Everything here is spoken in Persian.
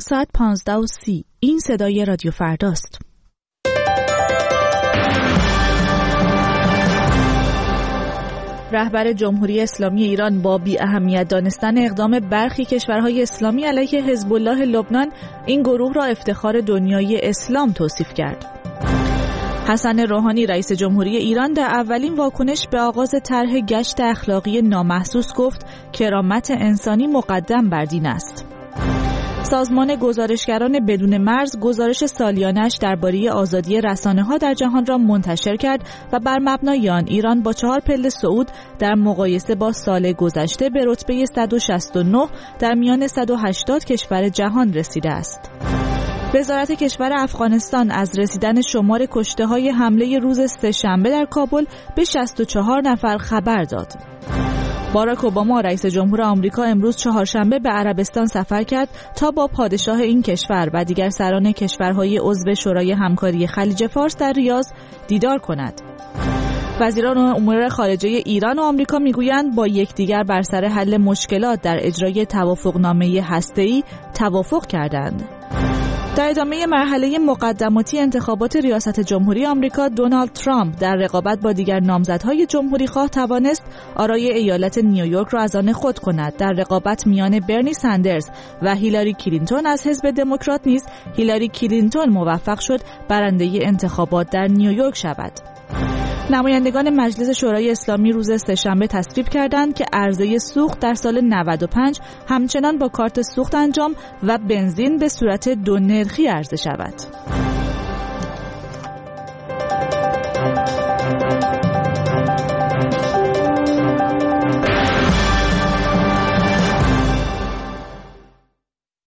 ساعت 15:30. این صدای رادیو فرداست. رهبر جمهوری اسلامی ایران با بی اهمیت دانستن اقدام برخی کشورهای اسلامی علیه حزب الله لبنان، این گروه را افتخار دنیای اسلام توصیف کرد. حسن روحانی رئیس جمهوری ایران در اولین واکنش به آغاز طرح گشت اخلاقی نامحسوس گفت کرامت انسانی مقدم بر دین است. سازمان گزارشگران بدون مرز گزارش سالیانش درباره آزادی رسانه‌ها در جهان را منتشر کرد و بر مبنای آن ایران با 4 پله صعود در مقایسه با سال گذشته به رتبه 169 در میان 180 کشور جهان رسیده است. وزارت کشور افغانستان از رسیدن شمار کشته‌های حمله روز سه‌شنبه در کابل به 64 نفر خبر داد. باراک اوباما رئیس جمهور آمریکا امروز چهارشنبه به عربستان سفر کرد تا با پادشاه این کشور و دیگر سران کشورهای عضو شورای همکاری خلیج فارس در ریاض دیدار کند. وزیران امور خارجه ایران و آمریکا میگویند با یکدیگر بر سر حل مشکلات در اجرای توافقنامه هسته‌ای توافق کردند. در ادامه مرحله مقدماتی انتخابات ریاست جمهوری آمریکا، دونالد ترامپ در رقابت با دیگر نامزدهای جمهوری‌خواه توانست آرای ایالت نیویورک را از آن خود کند. در رقابت میان برنی سندرز و هیلاری کلینتون از حزب دموکرات نیز هیلاری کلینتون موفق شد برنده انتخابات در نیویورک شود. نمایندگان مجلس شورای اسلامی روز سه‌شنبه تصویب کردند که عرضه سوخت در سال 95 همچنان با کارت سوخت انجام و بنزین به صورت 2 نرخی عرضه شود.